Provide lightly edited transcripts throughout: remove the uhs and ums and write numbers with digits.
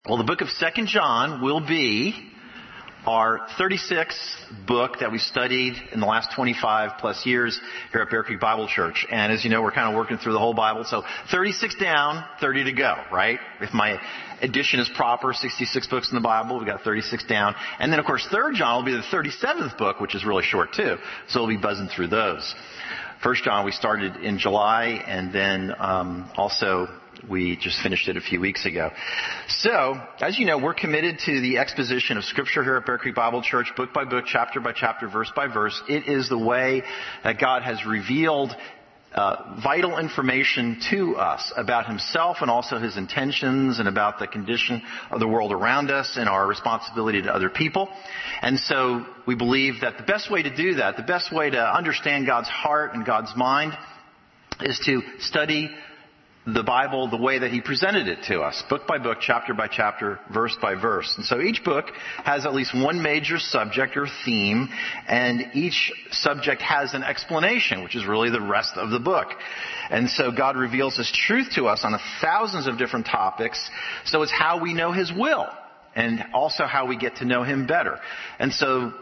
Well, the book of 2 John will be our 36th book that we studied in the last 25 plus years here at Bear Creek Bible Church. And as you know, we're kind of working through the whole Bible. So 36 down, 30 to go, right? If my addition is proper, 66 books in the Bible, we got 36 down. And then, of course, 3 John will be the 37th book, which is really short too. So we'll be buzzing through those. 1 John we started in July, and then also we just finished it a few weeks ago. So, as you know, we're committed to the exposition of Scripture here at Bear Creek Bible Church, book by book, chapter by chapter, verse by verse. It is the way that God has revealed vital information to us about Himself and also His intentions and about the condition of the world around us and our responsibility to other people. And so we believe that the best way to do that, the best way to understand God's heart and God's mind is to study the Bible the way that He presented it to us, book by book, chapter by chapter, verse by verse. And so each book has at least one major subject or theme, and each subject has an explanation, which is really the rest of the book. And so God reveals His truth to us on thousands of different topics, so it's how we know His will, and also how we get to know Him better. And so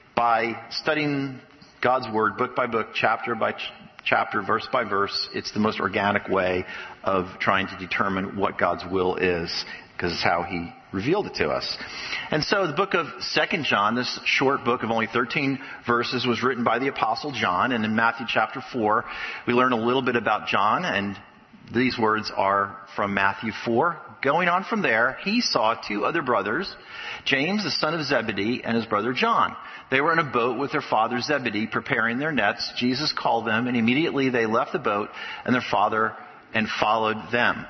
by studying God's Word, book by book, chapter by chapter, verse by verse, it's the most organic way of trying to determine what God's will is, because it's how He revealed it to us. And so the book of 2 John, this short book of only 13 verses, was written by the Apostle John. And in Matthew chapter 4, we learn a little bit about John, and these words are from Matthew 4. Going on from there, he saw 2 other brothers, James, the son of Zebedee, and his brother John. They were in a boat with their father Zebedee, preparing their nets. Jesus called them, and immediately they left the boat and their father and followed them.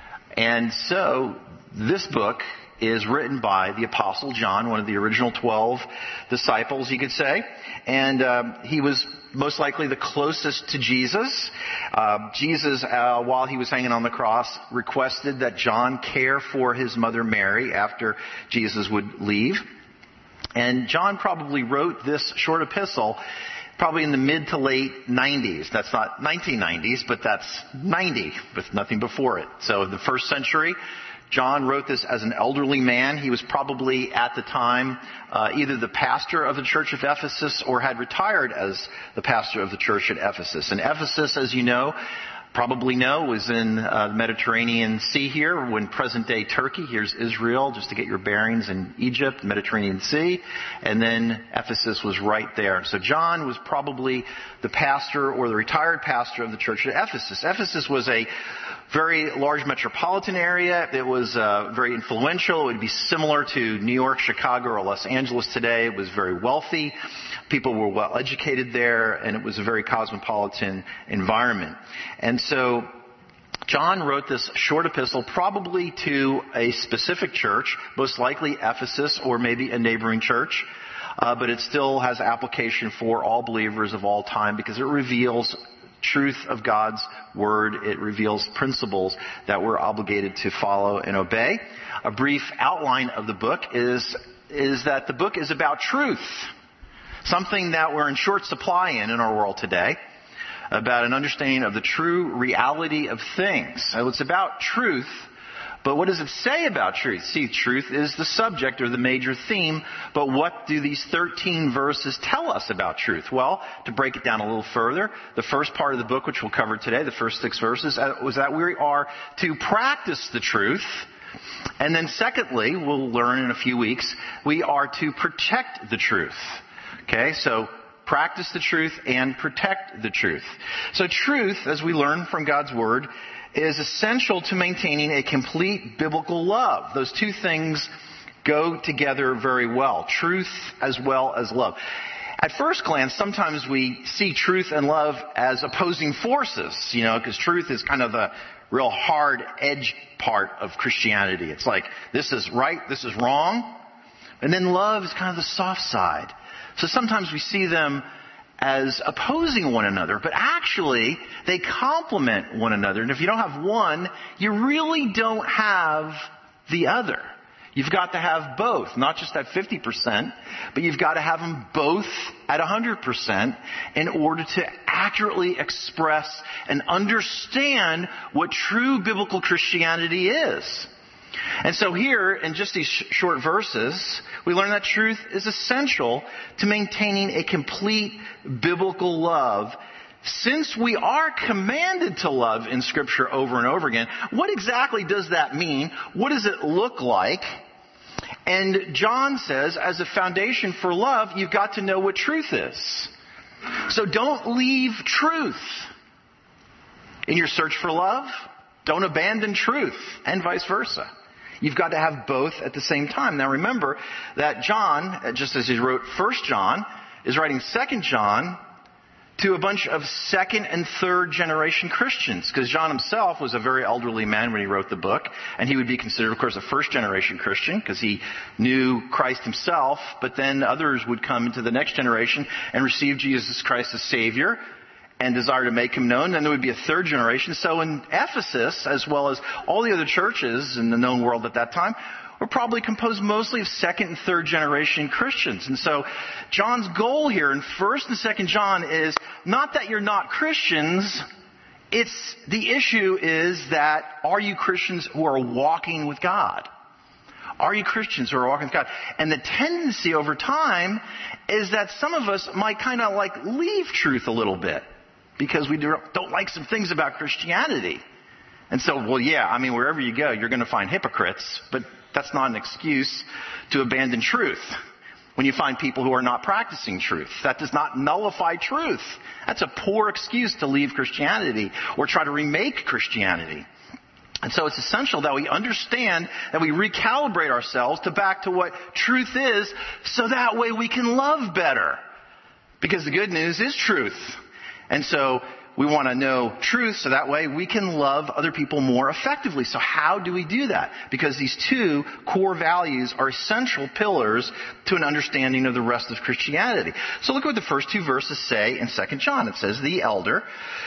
And so this book is written by the Apostle John, one of the original 12 disciples, you could say. And he was most likely the closest to Jesus. Jesus, while he was hanging on the cross, requested that John care for his mother Mary after Jesus would leave. And John probably wrote this short epistle probably in the mid to late 90s. That's not 1990s, but that's 90 with nothing before it. So in the first century, John wrote this as an elderly man. He was probably at the time either the pastor of the church of Ephesus or had retired as the pastor of the church at Ephesus. And Ephesus, as you know, probably know, was in the Mediterranean Sea here, when present-day Turkey. Here's Israel, just to get your bearings, in Egypt, Mediterranean Sea. And then Ephesus was right there. So John was probably the pastor or the retired pastor of the church at Ephesus. Ephesus was a very large metropolitan area. It was very influential. It would be similar to New York, Chicago, or Los Angeles today. It was very wealthy. People were well educated there, and it was a very cosmopolitan environment. And so John wrote this short epistle probably to a specific church, most likely Ephesus or maybe a neighboring church. But it still has application for all believers of all time, because it reveals truth of God's Word. It reveals principles that we're obligated to follow and obey. A brief outline of the book is that the book is about truth, something that we're in short supply in our world today, about an understanding of the true reality of things. So it's about truth, but what does it say about truth? See, truth is the subject or the major theme, but what do these 13 verses tell us about truth? Well, to break it down a little further, the first part of the book, which we'll cover today, the first 6 verses, was that we are to practice the truth. And then secondly, we'll learn in a few weeks, we are to protect the truth. Okay, so practice the truth and protect the truth. So truth, as we learn from God's Word, is essential to maintaining a complete biblical love. Those two things go together very well. Truth as well as love. At first glance, sometimes we see truth and love as opposing forces, because truth is kind of the real hard edge part of Christianity. It's like, this is right, this is wrong. And then love is kind of the soft side. So sometimes we see them as opposing one another, but actually they complement one another. And if you don't have one, you really don't have the other. You've got to have both, not just at 50%, but you've got to have them both at 100% in order to accurately express and understand what true biblical Christianity is. And so here, in just these short verses, we learn that truth is essential to maintaining a complete biblical love. Since we are commanded to love in Scripture over and over again, what exactly does that mean? What does it look like? And John says, as a foundation for love, you've got to know what truth is. So don't leave truth in your search for love. Don't abandon truth, and vice versa. You've got to have both at the same time. Now remember that John, just as he wrote 1 John, is writing 2 John to a bunch of second and third generation Christians, because John himself was a very elderly man when he wrote the book, and he would be considered, of course, a first generation Christian because he knew Christ himself, but then others would come into the next generation and receive Jesus Christ as Savior and desire to make him known. Then there would be a third generation. So in Ephesus, as well as all the other churches in the known world at that time, were probably composed mostly of second and third generation Christians. And so John's goal here in 1 and 2 John is not that you're not Christians. It's the issue is that are you Christians who are walking with God? Are you Christians who are walking with God? And the tendency over time is that some of us might kind of like leave truth a little bit because we don't like some things about Christianity. And so, well, yeah, I mean, wherever you go, you're going to find hypocrites, but that's not an excuse to abandon truth. When you find people who are not practicing truth, that does not nullify truth. That's a poor excuse to leave Christianity or try to remake Christianity. And so it's essential that we understand, that we recalibrate ourselves back to what truth is, so that way we can love better. Because the good news is truth. And so we want to know truth so that way we can love other people more effectively. So how do we do that? Because these two core values are essential pillars to an understanding of the rest of Christianity. So look what the first two verses say in 2 John. It says, the elder,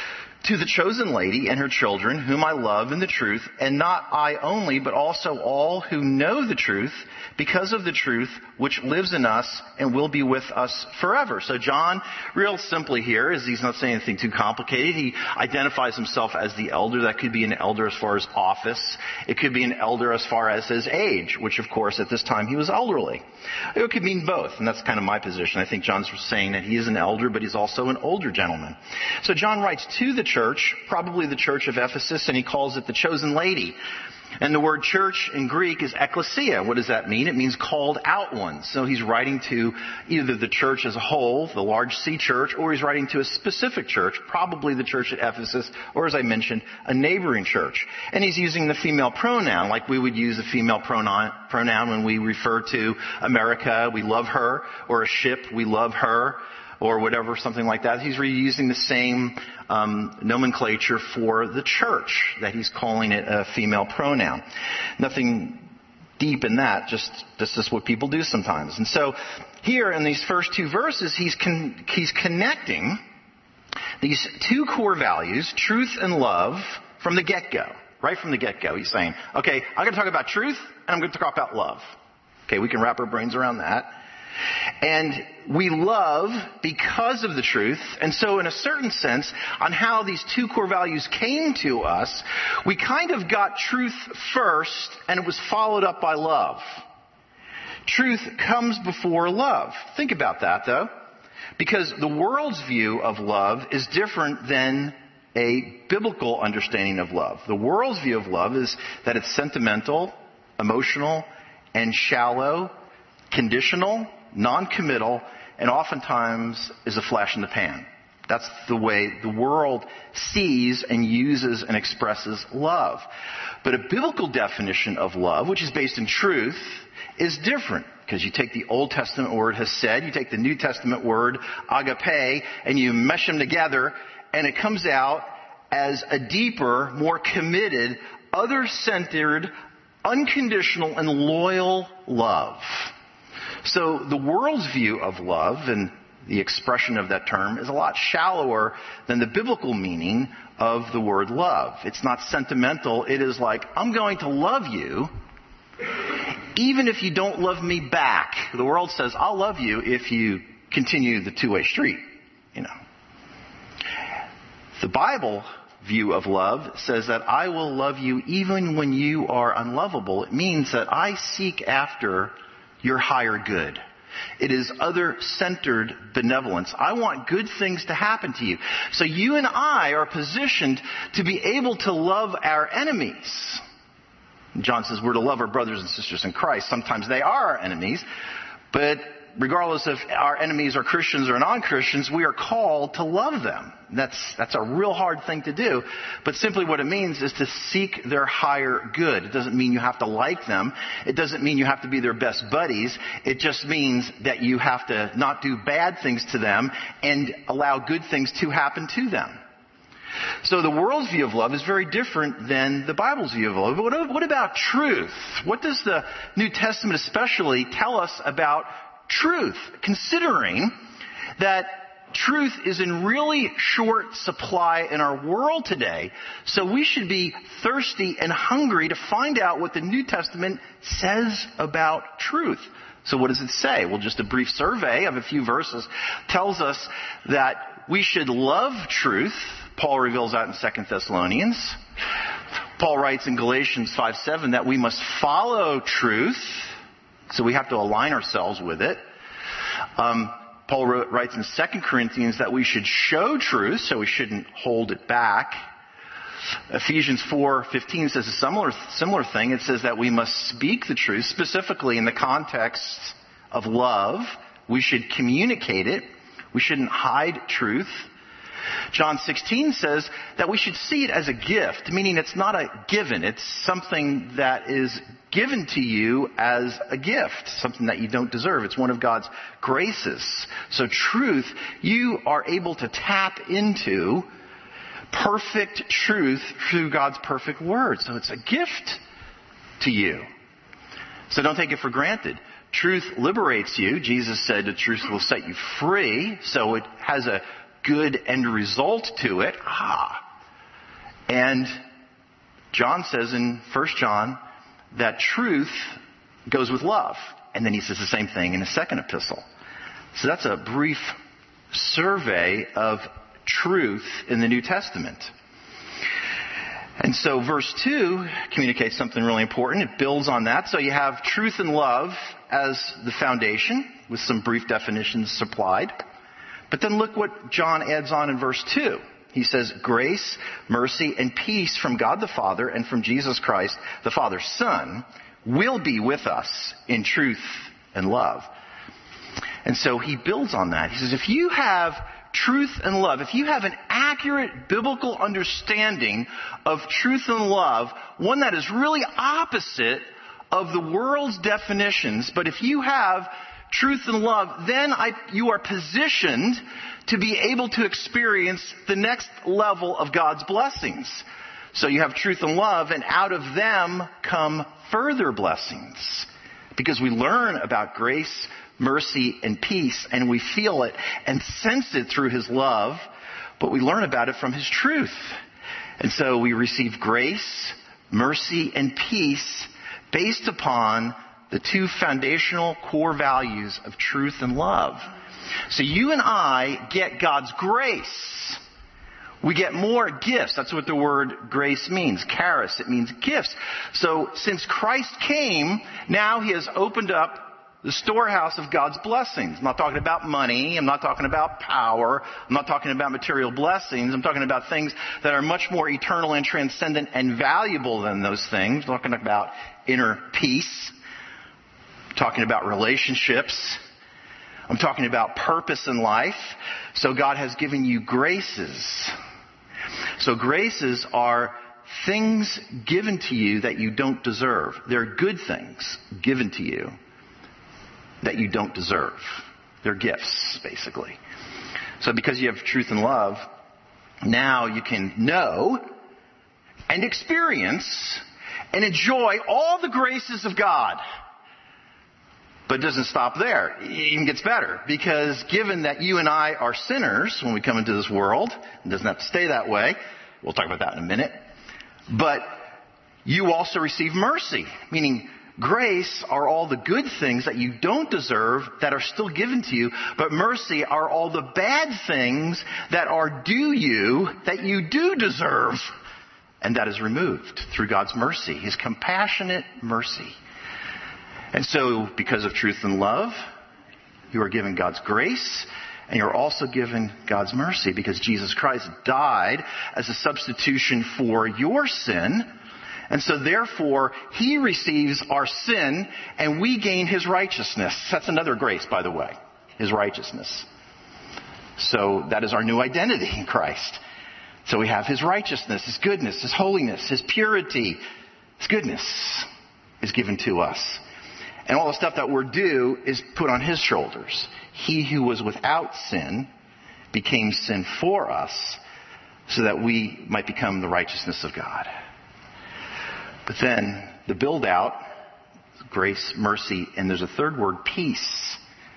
to the chosen lady and her children, whom I love in the truth, and not I only, but also all who know the truth, because of the truth which lives in us and will be with us forever. So John, real simply here, is he's not saying anything too complicated. He identifies himself as the elder. That could be an elder as far as office. It could be an elder as far as his age, which of course at this time he was elderly. It could mean both, and that's kind of my position. I think John's saying that he is an elder, but he's also an older gentleman. So John writes to the church, probably the church of Ephesus, and he calls it the chosen lady. And the word church in Greek is ekklesia. What does that mean? It means called out ones. So he's writing to either the church as a whole, the large C church, or he's writing to a specific church, probably the church at Ephesus, or as I mentioned, a neighboring church. And he's using the female pronoun, like we would use the female pronoun when we refer to America, we love her, or a ship, we love her, or whatever, something like that. He's reusing the same nomenclature for the church, that he's calling it a female pronoun. Nothing deep in that, just this is what people do sometimes. And so here in these first two verses, he's connecting these two core values, truth and love, from the get-go. Right from the get-go, he's saying, okay, I'm going to talk about truth, and I'm going to talk about love. Okay, we can wrap our brains around that. And we love because of the truth. And so in a certain sense, on how these two core values came to us, we kind of got truth first, and it was followed up by love. Truth comes before love. Think about that, though. Because the world's view of love is different than a biblical understanding of love. The world's view of love is that it's sentimental, emotional, and shallow, conditional, non-committal, and oftentimes is a flash in the pan. That's the way the world sees and uses and expresses love. But a biblical definition of love, which is based in truth, is different. Because you take the Old Testament word hesed, you take the New Testament word agape, and you mesh them together, and it comes out as a deeper, more committed, other-centered, unconditional, and loyal love. So the world's view of love, and the expression of that term, is a lot shallower than the biblical meaning of the word love. It's not sentimental. It is like, I'm going to love you even if you don't love me back. The world says, I'll love you if you continue the two-way street. You know. The Bible view of love says that I will love you even when you are unlovable. It means that I seek after your higher good. It is other-centered benevolence. I want good things to happen to you. So you and I are positioned to be able to love our enemies. John says we're to love our brothers and sisters in Christ. Sometimes they are our enemies, but regardless if our enemies are Christians or non-Christians, we are called to love them. That's a real hard thing to do. But simply what it means is to seek their higher good. It doesn't mean you have to like them. It doesn't mean you have to be their best buddies. It just means that you have to not do bad things to them and allow good things to happen to them. So the world's view of love is very different than the Bible's view of love. But what about truth? What does the New Testament especially tell us about truth, considering that truth is in really short supply in our world today? So we should be thirsty and hungry to find out what the New Testament says about truth. So what does it say? Well, just a brief survey of a few verses tells us that we should love truth. Paul reveals that in 2 Thessalonians. Paul writes in Galatians 5:7 that we must follow truth. So we have to align ourselves with it. Paul writes in 2 Corinthians that we should show truth, so we shouldn't hold it back. Ephesians 4:15 says a similar thing. It says that we must speak the truth, specifically in the context of love. We should communicate it. We shouldn't hide truth. John 16 says that we should see it as a gift, meaning it's not a given. It's something that is given to you as a gift, something that you don't deserve. It's one of God's graces. So truth, you are able to tap into perfect truth through God's perfect word. So it's a gift to you. So don't take it for granted. Truth liberates you. Jesus said the truth will set you free. So it has a good end result to it. And John says in 1 John that truth goes with love. And then he says the same thing in his second epistle. So that's a brief survey of truth in the New Testament. And so verse 2 communicates something really important. It builds on that. So you have truth and love as the foundation, with some brief definitions supplied. But then look what John adds on in verse 2. He says, grace, mercy, and peace from God the Father and from Jesus Christ, the Father's Son, will be with us in truth and love. And so he builds on that. He says, if you have truth and love, if you have an accurate biblical understanding of truth and love, one that is really opposite of the world's definitions, but if you have truth and love, then you are positioned to be able to experience the next level of God's blessings. So you have truth and love, and out of them come further blessings. Because we learn about grace, mercy, and peace, and we feel it and sense it through His love, but we learn about it from His truth. And so we receive grace, mercy, and peace based upon the two foundational core values of truth and love. So you and I get God's grace. We get more gifts. That's what the word grace means. Charis, it means gifts. So since Christ came, now He has opened up the storehouse of God's blessings. I'm not talking about money. I'm not talking about power. I'm not talking about material blessings. I'm talking about things that are much more eternal and transcendent and valuable than those things. I'm talking about inner peace. I'm talking about relationships. I'm talking about purpose in life. So God has given you graces. So graces are things given to you that you don't deserve. They're good things given to you that you don't deserve. They're gifts, basically. So because you have truth and love, now you can know and experience and enjoy all the graces of God. But it doesn't stop there. It even gets better. Because given that you and I are sinners when we come into this world, it doesn't have to stay that way. We'll talk about that in a minute. But you also receive mercy, meaning Grace are all the good things that you don't deserve that are still given to you, but mercy are all the bad things that are due you that you do deserve, and that is removed through God's mercy, His compassionate mercy. And so, because of truth and love, you are given God's grace, and you're also given God's mercy, because Jesus Christ died as a substitution for your sin. And so therefore, He receives our sin and we gain His righteousness. That's another grace, by the way, His righteousness. So that is our new identity in Christ. So we have His righteousness, His goodness, His holiness, His purity, His goodness is given to us. And all the stuff that we're due is put on His shoulders. He who was without sin became sin for us so that we might become the righteousness of God. But then the build out, grace, mercy, and there's a third word, peace.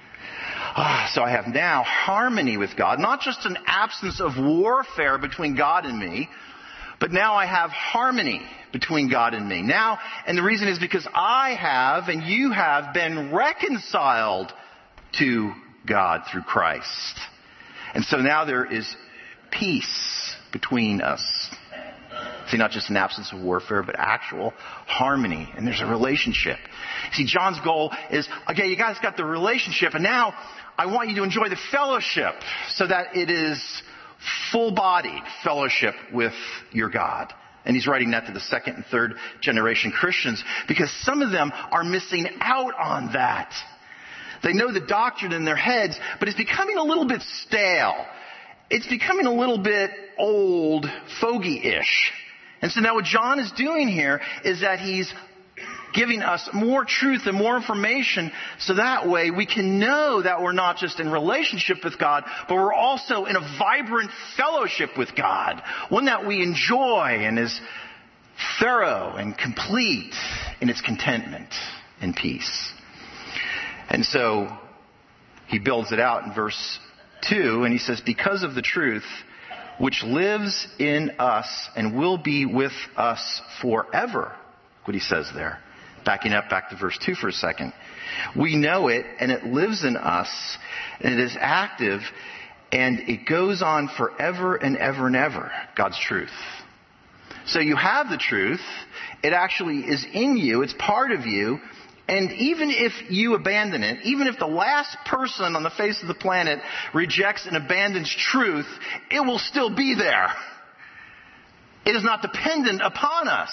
So I have now harmony with God, not just an absence of warfare between God and me, but now I have harmony between God and me. Now, and the reason is because I have and you have been reconciled to God through Christ. And so now there is peace between us. See, not just an absence of warfare, but actual harmony. And there's a relationship. See, John's goal is, okay, you guys got the relationship, and now I want you to enjoy the fellowship so that it is full-bodied fellowship with your God. And he's writing that to the second and third generation Christians because some of them are missing out on that. They know the doctrine in their heads, but it's becoming a little bit stale. It's becoming a little bit old, fogey-ish. And so now what John is doing here is that he's giving us more truth and more information so that way we can know that we're not just in relationship with God, but we're also in a vibrant fellowship with God. One that we enjoy and is thorough and complete in its contentment and peace. And so he builds it out in verse 2 and he says, because of the truth which lives in us and will be with us forever. What he says there. Backing up back to verse 2 for a second. We know it and it lives in us and it is active and it goes on forever and ever and ever. God's truth. So you have the truth. It actually is in you. It's part of you. And even if you abandon it, even if the last person on the face of the planet rejects and abandons truth, it will still be there. It is not dependent upon us.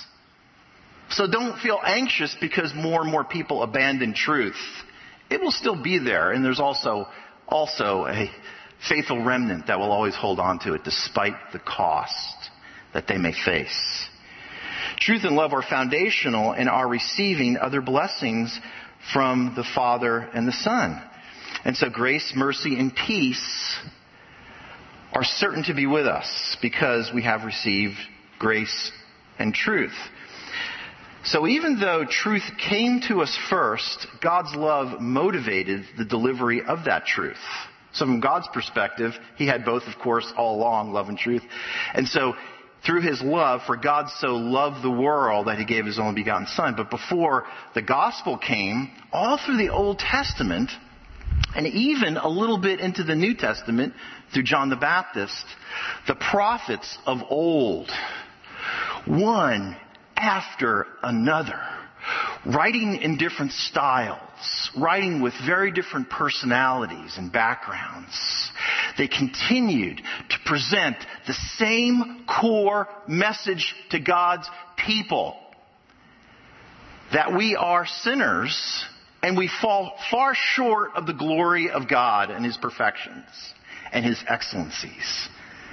So don't feel anxious because more and more people abandon truth. It will still be there. And there's also a faithful remnant that will always hold on to it despite the cost that they may face. Truth and love are foundational in our receiving other blessings from the Father and the Son. And so grace, mercy, and peace are certain to be with us because we have received grace and truth. So even though truth came to us first, God's love motivated the delivery of that truth. So from God's perspective, He had both, of course, all along, love and truth. And so through His love, for God so loved the world that He gave His only begotten Son. But before the gospel came, all through the Old Testament, and even a little bit into the New Testament, through John the Baptist, the prophets of old, one after another, writing in different styles, writing with very different personalities and backgrounds. They continued to present the same core message to God's people. That we are sinners and we fall far short of the glory of God and His perfections and His excellencies.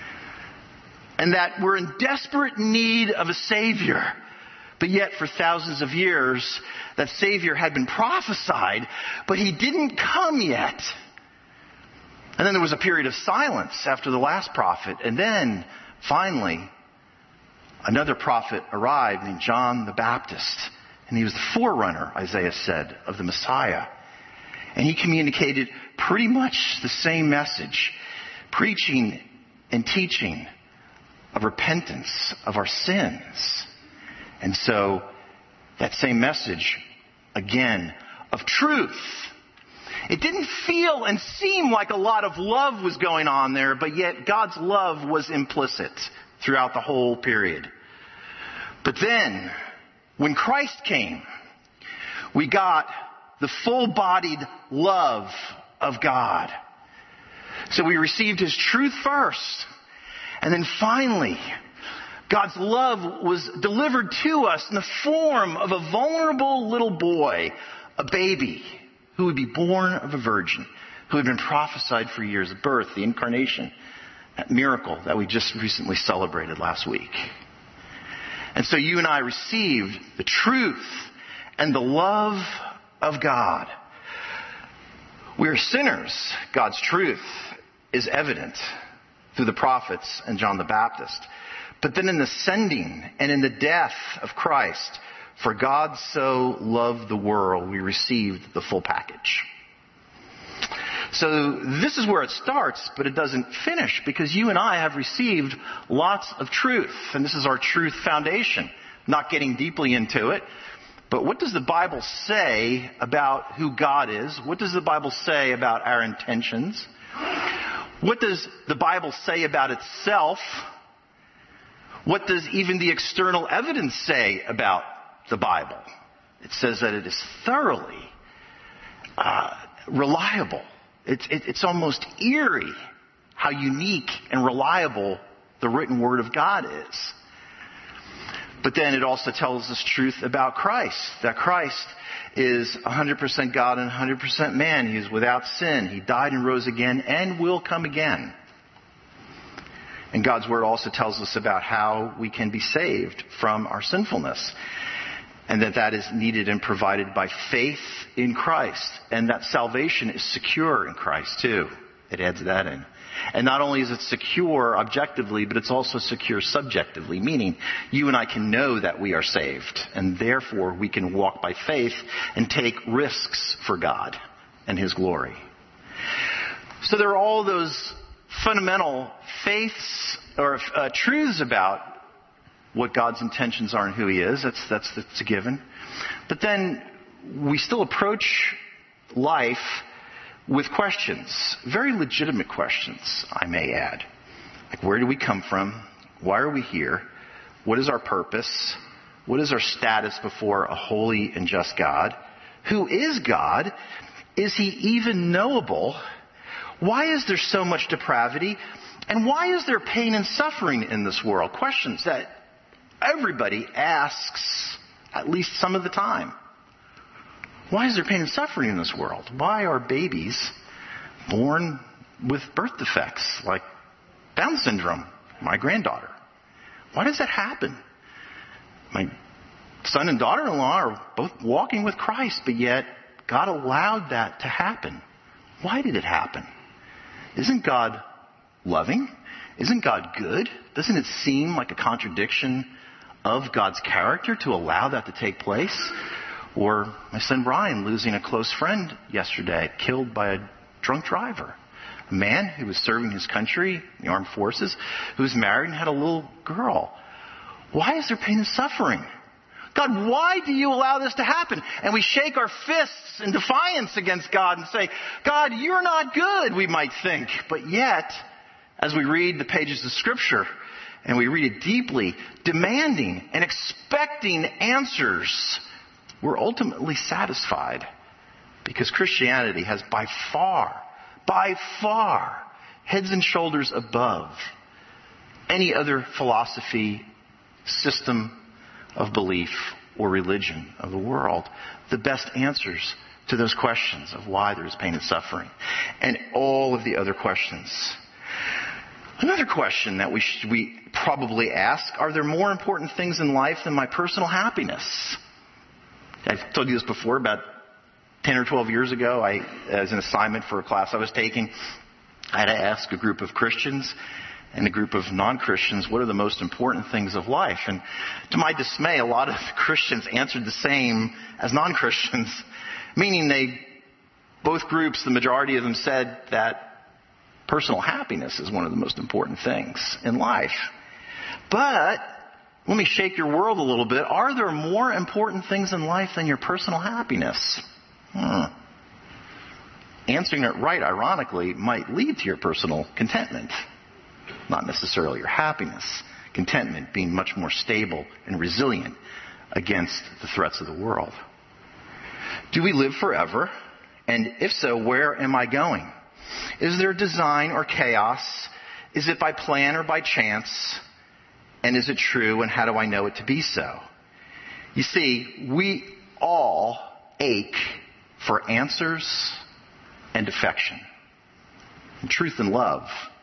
And that we're in desperate need of a Savior. But yet for thousands of years, that Savior had been prophesied, but He didn't come yet. And then there was a period of silence after the last prophet. And then, finally, another prophet arrived named John the Baptist. And he was the forerunner, Isaiah said, of the Messiah. And he communicated pretty much the same message, preaching and teaching of repentance of our sins. And so that same message, again, of truth. It didn't feel and seem like a lot of love was going on there, but yet God's love was implicit throughout the whole period. But then, when Christ came, we got the full-bodied love of God. So we received His truth first. And then finally, God's love was delivered to us in the form of a vulnerable little boy, a baby, who would be born of a virgin, who had been prophesied for years, birth, the incarnation, that miracle that we just recently celebrated last week. And so you and I received the truth and the love of God. We are sinners. God's truth is evident through the prophets and John the Baptist. But then in the sending and in the death of Christ, for God so loved the world, we received the full package. So this is where it starts, but it doesn't finish, because you and I have received lots of truth. And this is our truth foundation. Not getting deeply into it, but what does the Bible say about who God is? What does the Bible say about our intentions? What does the Bible say about itself? What does even the external evidence say about the Bible? It says that it is thoroughly reliable. It's almost eerie how unique and reliable the written Word of God is. But then it also tells us truth about Christ, that Christ is 100% God and 100% man. He is without sin. He died and rose again and will come again. And God's Word also tells us about how we can be saved from our sinfulness, and that is needed and provided by faith in Christ, and that salvation is secure in Christ too. It adds that in. And not only is it secure objectively, but it's also secure subjectively, meaning you and I can know that we are saved, and therefore we can walk by faith and take risks for God and His glory. So there are all those fundamental faiths or truths about what God's intentions are and who He is. That's a given. But then we still approach life with questions, very legitimate questions, I may add. Like, where do we come from? Why are we here? What is our purpose? What is our status before a holy and just God? Who is God? Is He even knowable? Why is there so much depravity? And why is there pain and suffering in this world? Questions that everybody asks at least some of the time. Why is there pain and suffering in this world? Why are babies born with birth defects like Down syndrome, my granddaughter? Why does that happen? My son and daughter-in-law are both walking with Christ, but yet God allowed that to happen. Why did it happen? Isn't God loving? Isn't God good? Doesn't it seem like a contradiction of God's character to allow that to take place? Or my son Brian losing a close friend yesterday, killed by a drunk driver. A man who was serving his country, the armed forces, who was married and had a little girl. Why is there pain and suffering? God, why do you allow this to happen? And we shake our fists in defiance against God and say, God, you're not good, we might think. But yet, as we read the pages of Scripture, and we read it deeply, demanding and expecting answers, we're ultimately satisfied, because Christianity has by far, heads and shoulders above any other philosophy, system of belief, or religion of the world, the best answers to those questions of why there is pain and suffering, and all of the other questions. Another question that we probably ask, are there more important things in life than my personal happiness? I've told you this before. About 10 or 12 years ago, as an assignment for a class I was taking, I had to ask a group of Christians and a group of non-Christians, what are the most important things of life? And to my dismay, a lot of Christians answered the same as non-Christians, meaning both groups, the majority of them said that personal happiness is one of the most important things in life. But Let me shake your world a little bit. Are there more important things in life than your personal happiness? Answering it right, ironically, might lead to your personal contentment. Not necessarily your happiness. Contentment being much more stable and resilient against the threats of the world. Do we live forever? And if so, where am I going? Is there design or chaos? Is it by plan or by chance? And is it true? And how do I know it to be so? You see, we all ache for answers and affection. And truth and love,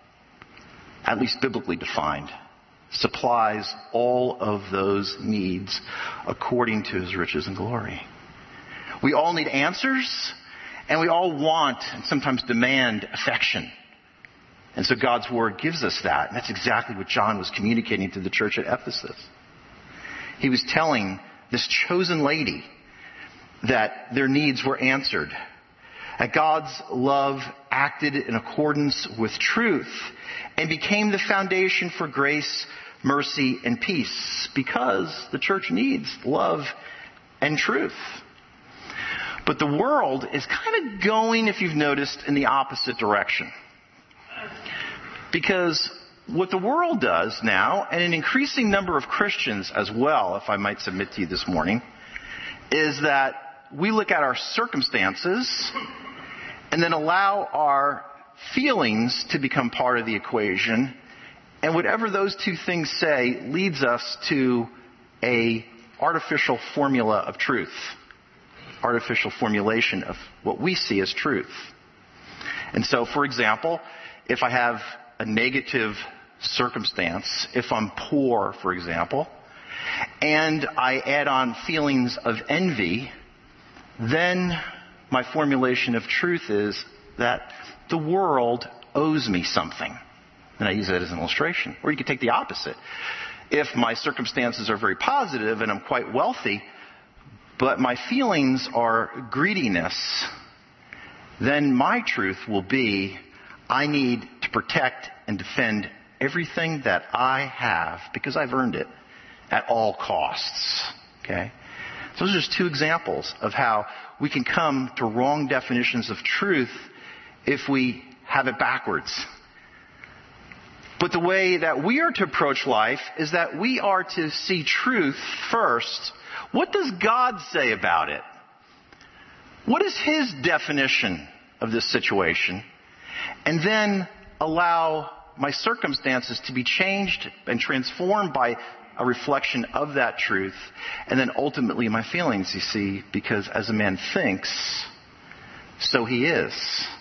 at least biblically defined, supplies all of those needs according to his riches and glory. We all need answers, and we all want and sometimes demand affection. And so God's Word gives us that. And that's exactly what John was communicating to the church at Ephesus. He was telling this chosen lady that their needs were answered. That God's love acted in accordance with truth and became the foundation for grace, mercy, and peace, because the church needs love and truth. But the world is kind of going, if you've noticed, in the opposite direction. Because what the world does now, and an increasing number of Christians as well, if I might submit to you this morning, is that we look at our circumstances and then allow our feelings to become part of the equation. And whatever those two things say leads us to a artificial formula of truth. Artificial formulation of what we see as truth. And so, for example, if I have a negative circumstance, if I'm poor, for example, and I add on feelings of envy, then my formulation of truth is that the world owes me something. And I use that as an illustration. Or you could take the opposite. If my circumstances are very positive and I'm quite wealthy, but my feelings are greediness, then my truth will be, I need to protect and defend everything that I have because I've earned it at all costs. Okay? So those are just two examples of how we can come to wrong definitions of truth if we have it backwards. But the way that we are to approach life is that we are to see truth first. What does God say about it? What is his definition of this situation? And then allow my circumstances to be changed and transformed by a reflection of that truth. And then ultimately my feelings, you see, because as a man thinks, so he is.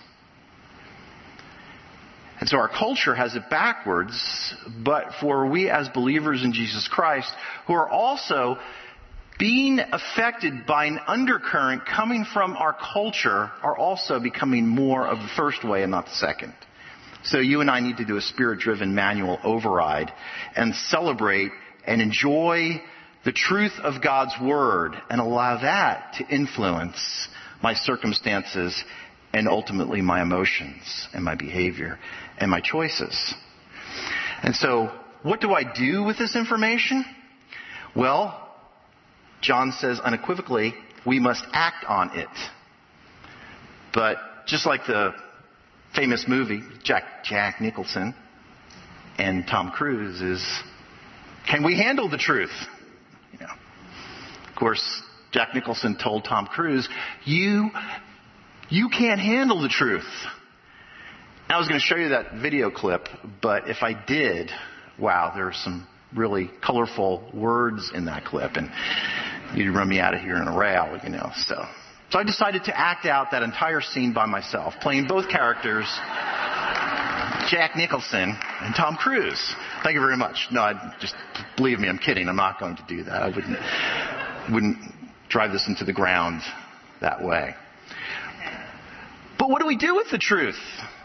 And so our culture has it backwards, but for we as believers in Jesus Christ, who are also being affected by an undercurrent coming from our culture, are also becoming more of the first way and not the second. So you and I need to do a spirit-driven manual override and celebrate and enjoy the truth of God's Word and allow that to influence my circumstances and ultimately my emotions and my behavior and my choices. And so what do I do with this information? Well, John says unequivocally, we must act on it. But just like the famous movie, Jack Nicholson and Tom Cruise, is, can we handle the truth? You know, of course, Jack Nicholson told Tom Cruise, you can't handle the truth. I was going to show you that video clip, but if I did, wow, there are some really colorful words in that clip, and you'd run me out of here in a rail, you know. So I decided to act out that entire scene by myself, playing both characters, Jack Nicholson and Tom Cruise. Thank you very much. No, just believe me, I'm kidding. I'm not going to do that. I wouldn't drive this into the ground that way. But what do we do with the truth?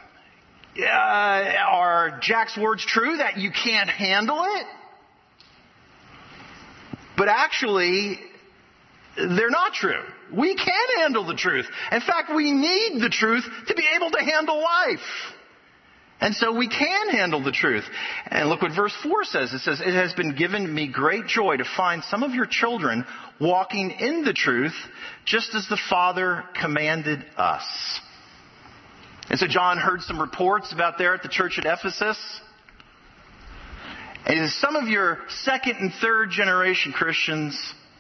Are Jack's words true that you can't handle it? But actually, they're not true. We can handle the truth. In fact, we need the truth to be able to handle life. And so we can handle the truth. And look what verse 4 says. It says, "It has been given me great joy to find some of your children walking in the truth, just as the Father commanded us." And so John heard some reports about there at the church at Ephesus. And he says, some of your second and third generation Christians,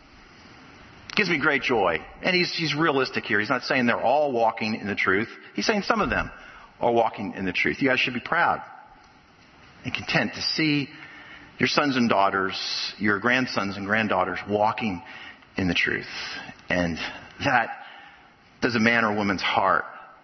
gives me great joy. And he's realistic here. He's not saying they're all walking in the truth. He's saying some of them are walking in the truth. You guys should be proud and content to see your sons and daughters, your grandsons and granddaughters walking in the truth. And that does a man or woman's heart.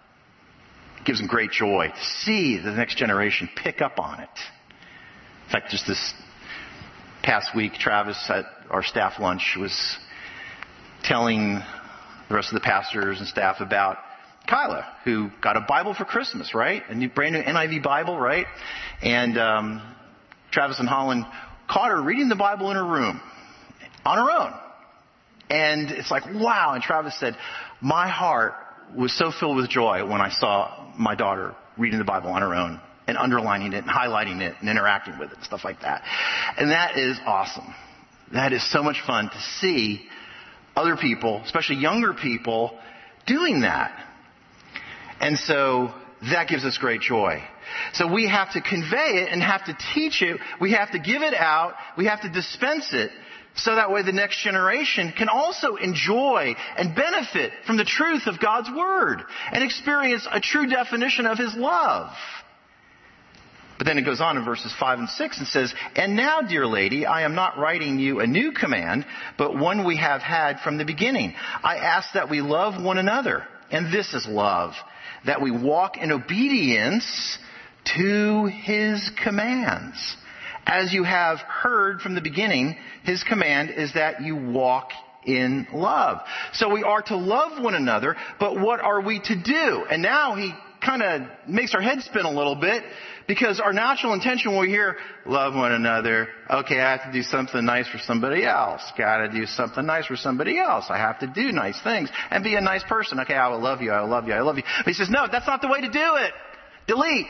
It gives them great joy to see the next generation pick up on it. In fact, just this past week, Travis at our staff lunch was telling the rest of the pastors and staff about Kyla, who got a Bible for Christmas, right? A new, brand new NIV Bible, right? And Travis and Holland caught her reading the Bible in her room on her own. And it's like, wow. And Travis said, my heart was so filled with joy when I saw my daughter reading the Bible on her own and underlining it and highlighting it and interacting with it and stuff like that. And that is awesome. That is so much fun to see other people, especially younger people, doing that. And so that gives us great joy. So we have to convey it and have to teach it. We have to give it out. We have to dispense it so that way the next generation can also enjoy and benefit from the truth of God's Word and experience a true definition of His love. But then it goes on in verses 5 and 6 and says, "And now, dear lady, I am not writing you a new command, but one we have had from the beginning. I ask that we love one another. And this is love, that we walk in obedience to His commands. As you have heard from the beginning, His command is that you walk in love." So we are to love one another, but what are we to do? And now he kind of makes our head spin a little bit, because our natural intention when we hear love one another, okay, I have to do something nice for somebody else. Got to do something nice for somebody else. I have to do nice things and be a nice person. Okay, I will love you, I will love you, I love you. But he says, no, that's not the way to do it. Delete.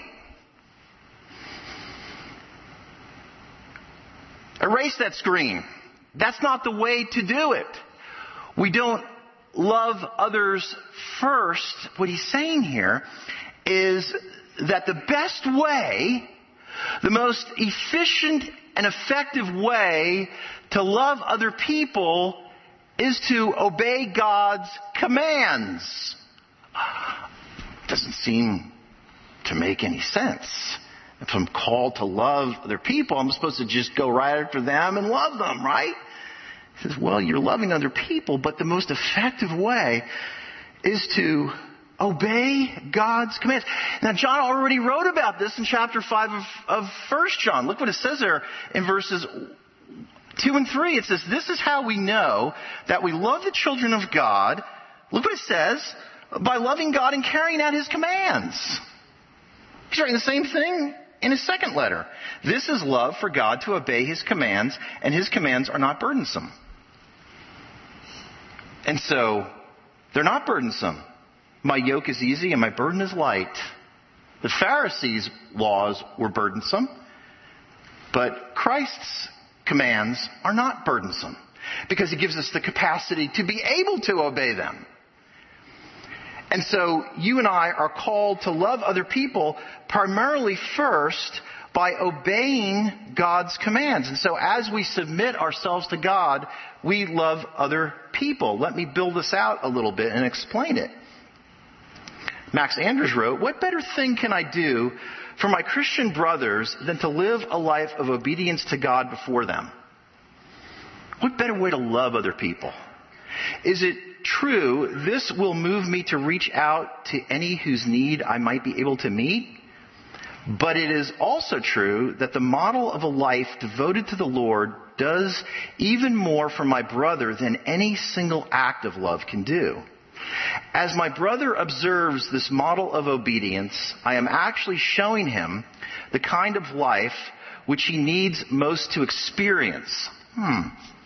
Erase that screen. That's not the way to do it. We don't love others first. What he's saying here is that the best way, the most efficient and effective way to love other people is to obey God's commands. Doesn't seem to make any sense. If I'm called to love other people, I'm supposed to just go right after them and love them, right? He says, well, you're loving other people, but the most effective way is to obey God's commands. Now, John already wrote about this in chapter 5 of 1 John. Look what it says there in verses 2 and 3. It says, "This is how we know that we love the children of God." Look what it says. "By loving God and carrying out His commands." He's writing the same thing in his second letter. "This is love for God, to obey His commands, and His commands are not burdensome." And so, they're not burdensome. "My yoke is easy and my burden is light." The Pharisees' laws were burdensome, but Christ's commands are not burdensome because He gives us the capacity to be able to obey them. And so you and I are called to love other people primarily first by obeying God's commands. And so as we submit ourselves to God, we love other people. Let me build this out a little bit and explain it. Max Anders wrote, "What better thing can I do for my Christian brothers than to live a life of obedience to God before them?" What better way to love other people? Is it true this will move me to reach out to any whose need I might be able to meet? But it is also true that the model of a life devoted to the Lord does even more for my brother than any single act of love can do. As my brother observes this model of obedience, I am actually showing him the kind of life which he needs most to experience.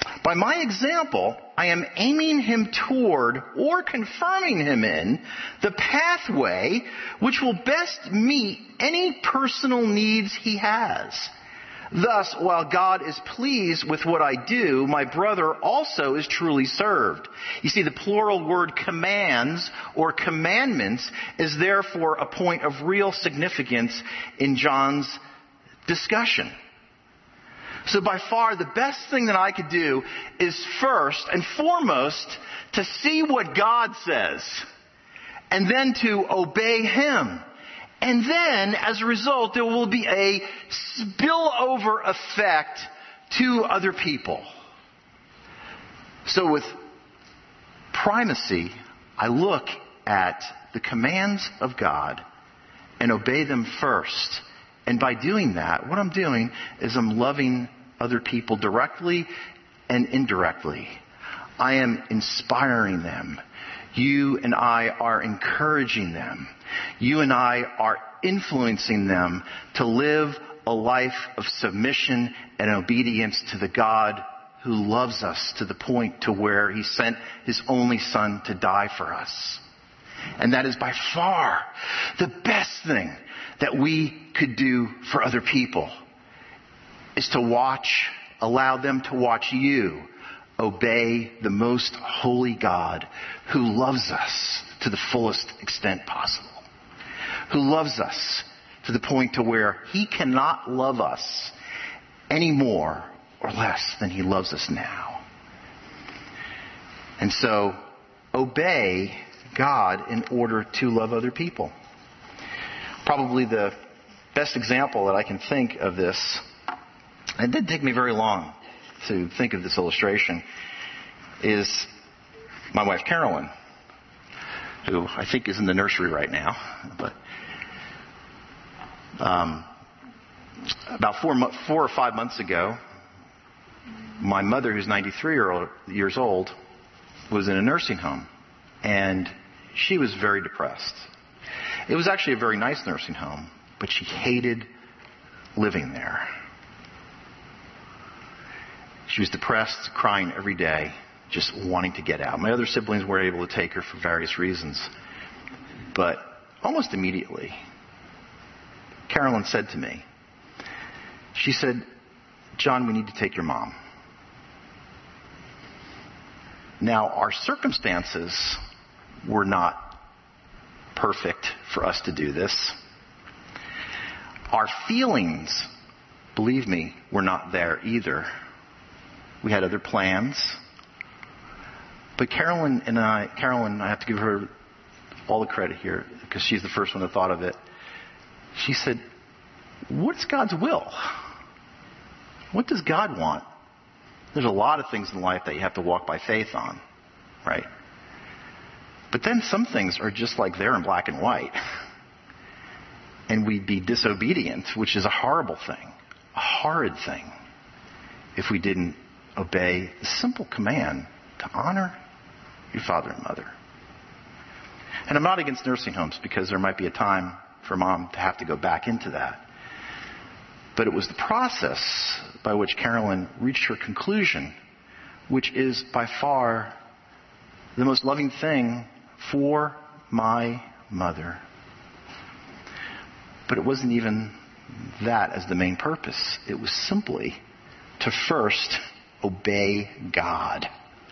By my example, I am aiming him toward or confirming him in the pathway which will best meet any personal needs he has. Thus, while God is pleased with what I do, my brother also is truly served. You see, the plural word commands or commandments is therefore a point of real significance in John's discussion. So by far the best thing that I could do is first and foremost to see what God says and then to obey him. And then as a result there will be a spillover effect to other people. So with primacy, I look at the commands of God and obey them first. And by doing that, what I'm doing is I'm loving other people directly and indirectly. I am inspiring them. You and I are encouraging them. You and I are influencing them to live a life of submission and obedience to the God who loves us to the point to where he sent his only son to die for us. And that is by far the best thing that we could do for other people, is to allow them to watch you obey the most holy God who loves us to the fullest extent possible, who loves us to the point to where he cannot love us any more or less than he loves us now. And so obey God in order to love other people. Probably the best example that I can think of this, and it didn't take me very long to think of this illustration, is my wife Carolyn, who I think is in the nursery right now. But about 4 or 5 months ago, my mother, who's 93 years old, was in a nursing home, and she was very depressed. It was actually a very nice nursing home, but she hated living there. She was depressed, crying every day, just wanting to get out. My other siblings weren't able to take her for various reasons. But almost immediately, Carolyn said to me, she said, "John, we need to take your mom." Now, our circumstances were not perfect for us to do this. Our feelings, believe me, were not there either. We had other plans. But Carolyn, I have to give her all the credit here because she's the first one that thought of it. She said, "What's God's will? What does God want?" There's a lot of things in life that you have to walk by faith on, right? But then some things are just like they're in black and white. And we'd be disobedient, which is a horrible thing, a horrid thing, if we didn't obey the simple command to honor your father and mother. And I'm not against nursing homes because there might be a time for mom to have to go back into that. But it was the process by which Carolyn reached her conclusion, which is by far the most loving thing for my mother. But it wasn't even that as the main purpose. It was simply to first obey God.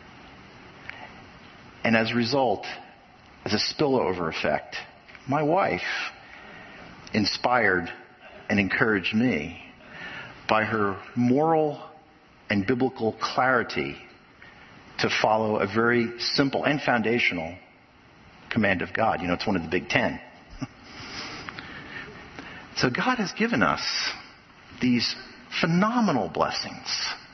And as a result, as a spillover effect, my wife inspired and encouraged me by her moral and biblical clarity to follow a very simple and foundational command of God. You know, it's one of the Big Ten. So God has given us these phenomenal blessings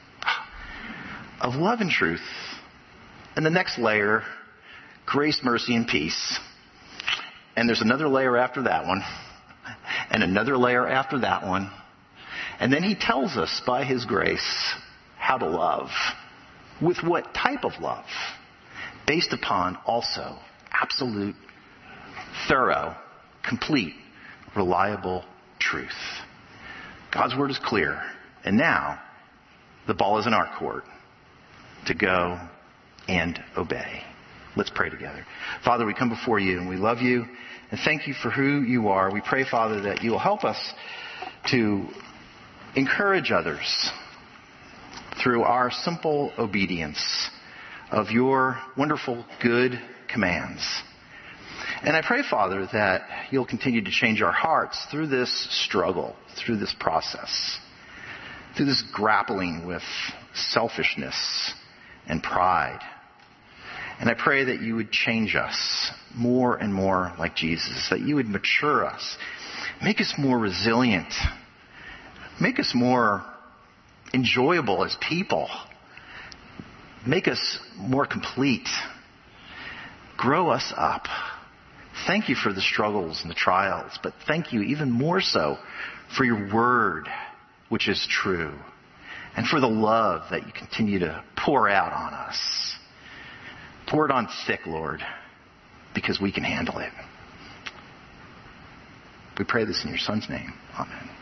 of love and truth. And the next layer, grace, mercy, and peace. And there's another layer after that one. And another layer after that one. And then he tells us by his grace how to love. With what type of love? Based upon also absolute, thorough, complete, reliable truth. God's word is clear. And now, the ball is in our court. to go and obey. Let's pray together. Father, we come before you and we love you and thank you for who you are. We pray, Father, that you will help us to encourage others through our simple obedience of your wonderful, good commands. And I pray, Father, that you'll continue to change our hearts through this struggle, through this process, through this grappling with selfishness and pride. And I pray that you would change us more and more like Jesus, that you would mature us, make us more resilient, make us more enjoyable as people, make us more complete, grow us up. Thank you for the struggles and the trials, but thank you even more so for your word, which is true, and for the love that you continue to pour out on us. Pour it on thick, Lord, because we can handle it. We pray this in your Son's name. Amen.